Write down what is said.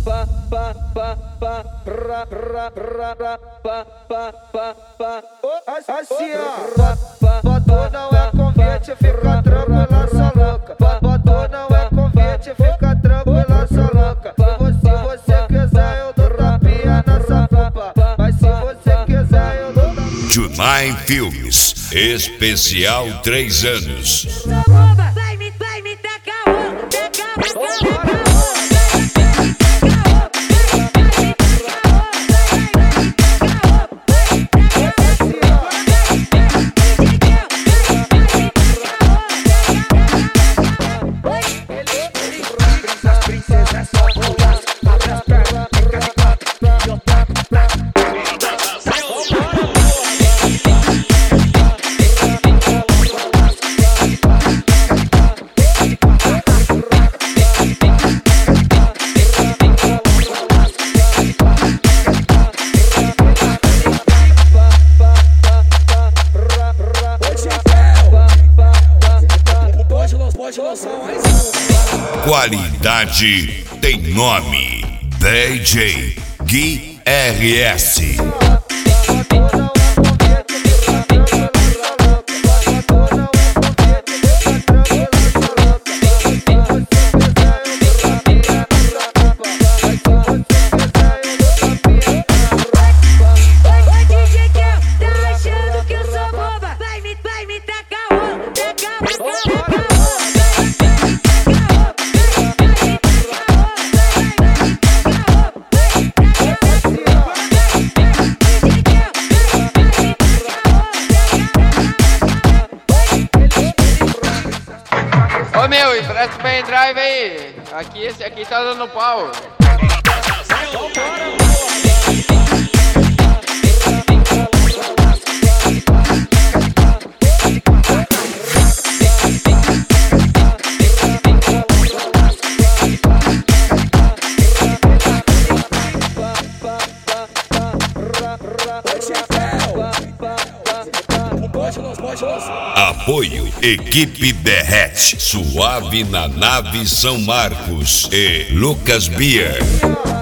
Assim ó, botou não é convite, fica tranquila, sua louca. Botou não é convite, fica tranquila, sua louca. Se você quiser eu dou tapinha nessa roupa, mas se você quiser eu dou tapinha. Junai Filmes, especial 3 anos. Vai me Qualidade tem nome. DJ Gui RS. Ô meu, empresta o pendrive aí. Esse aqui tá dando pau. Apoio Equipe Derrete, Suave na Nave São Marcos e Lucas Beer.